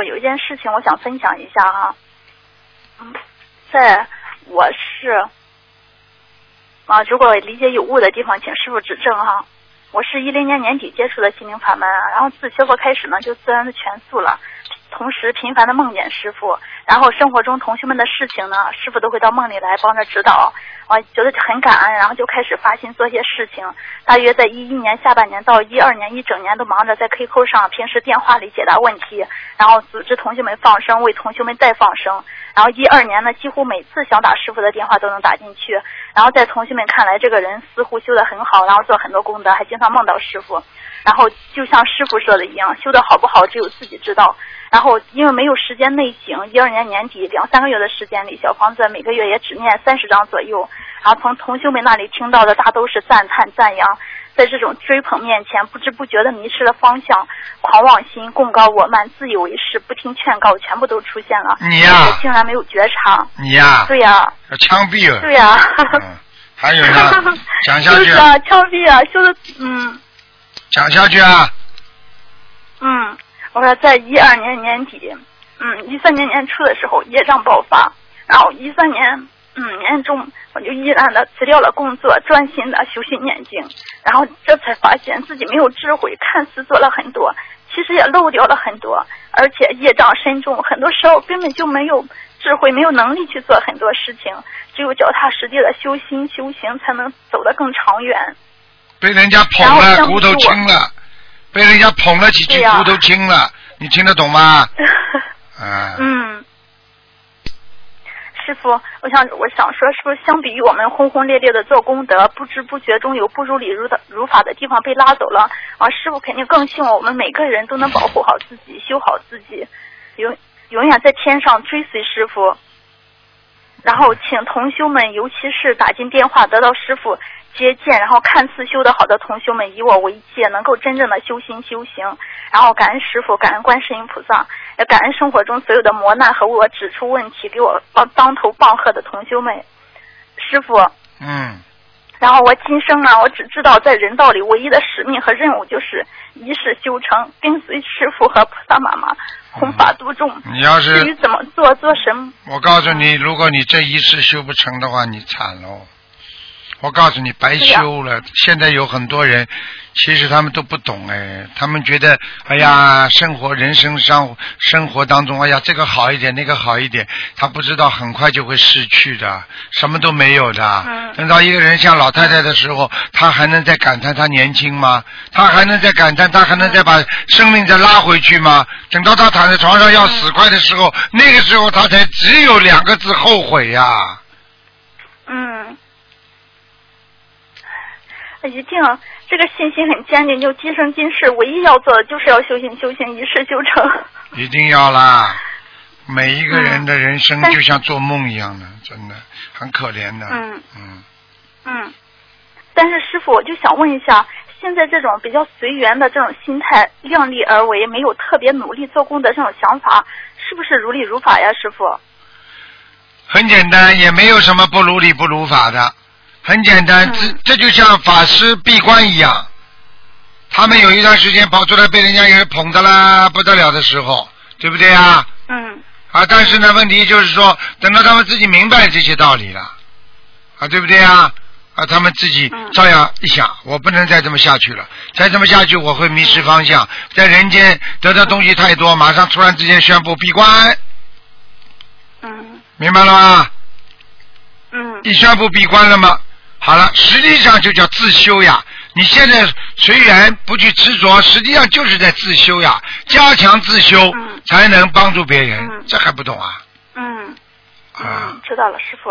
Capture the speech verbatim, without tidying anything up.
傅，有一件事情我想分享一下哈。嗯，在我是啊，如果理解有误的地方，请师傅指正哈。我是一零年年底接触的心灵法门，然后自学佛开始呢，就自然的全素了。同时频繁的梦见师傅，然后生活中同学们的事情呢，师傅都会到梦里来帮着指导，我觉得很感恩，然后就开始发心做些事情。大约在一一年下半年到一二年一整年都忙着在 Q Q 上平时电话里解答问题，然后组织同学们放生，为同学们代放生。然后一二年呢，几乎每次想打师傅的电话都能打进去，然后在同学们看来这个人似乎修得很好，然后做很多功德，还经常梦到师傅。然后就像师傅说的一样，修得好不好只有自己知道。然后因为没有时间内省，一二年年底两三个月的时间里，小房子每个月也只念三十张左右。然后从同修们那里听到的大都是赞叹赞扬，在这种追捧面前，不知不觉的迷失了方向，狂妄心、贡高我慢、自以为是、不听劝告，全部都出现了。 你呀、啊， 竟然没有觉察。 你呀、啊， 对呀、啊， 要枪毙了。 对呀、啊嗯，还有呢，讲下去。 就是啊，枪毙啊，修的嗯。 讲下去啊。 嗯，我说在一二年年底，嗯，一三年年初的时候业障爆发，然后一三年嗯年中我就毅然的辞掉了工作，专心的修心念经，然后这才发现自己没有智慧，看似做了很多，其实也漏掉了很多，而且业障深重，很多时候根本就没有智慧，没有能力去做很多事情，只有脚踏实地的修心修行，才能走得更长远。 被人家捧了，骨头轻了。被人家捧了几句，骨头轻了，你听得懂吗？啊、 嗯，师傅，我想我想说，是不是相比于我们轰轰烈烈的做功德，不知不觉中有不如理如的如法的地方被拉走了啊？师傅肯定更希望我们每个人都能保护好自己，修好自己，永永远在天上追随师傅。然后请同修们，尤其是打进电话得到师傅接见，然后看似修得好的同修们以我为戒，能够真正的修心修行，然后感恩师父，感恩观世音菩萨，也感恩生活中所有的磨难和我指出问题给我当头棒喝的同修们。师父， 嗯， 然后我今生呢，我只知道在人道里唯一的使命和任务就是一世修成，跟随师父和菩萨妈妈弘法度众。 你要是至于怎么做做什么， 我告诉你，如果你这一世修不成的话，你惨喽。我告诉你，白修了。现在有很多人，其实他们都不懂哎，他们觉得，哎呀，生活人生上生活当中，哎呀，这个好一点，那个好一点，他不知道很快就会失去的，什么都没有的。 嗯、 等到一个人像老太太的时候，他还能再感叹他年轻吗？他还能再感叹，他还能再把生命再拉回去吗？等到他躺在床上要死快的时候，嗯、那个时候他才只有两个字后悔呀、啊。 嗯。一定，这个信心很坚定，就今生今世唯一要做的就是要修行修行，一世修成。 一定要啦！每一个人的人生就像做梦一样的，嗯、真的很可怜的。 嗯嗯嗯。但是师傅，我就想问一下，现在这种比较随缘的这种心态，量力而为，没有特别努力做功的这种想法，是不是如理如法呀，师傅？ 很简单，也没有什么不如理不如法的。很简单，这、嗯、这就像法师闭关一样，他们有一段时间跑出来被人家给捧得啦不得了的时候，对不对啊？ 嗯。 啊，但是呢，问题就是说，等到他们自己明白这些道理了，啊，对不对啊？啊，他们自己照样一想，嗯、我不能再这么下去了，再这么下去我会迷失方向，在人间得到东西太多，马上突然之间宣布闭关。 嗯。 明白了吗？ 嗯。 一宣布闭关了吗？好了，实际上就叫自修呀。你现在随缘不去执着，实际上就是在自修呀。加强自修， 嗯、 才能帮助别人。 嗯、 这还不懂啊？ 嗯。 啊、 嗯，知道了，师傅。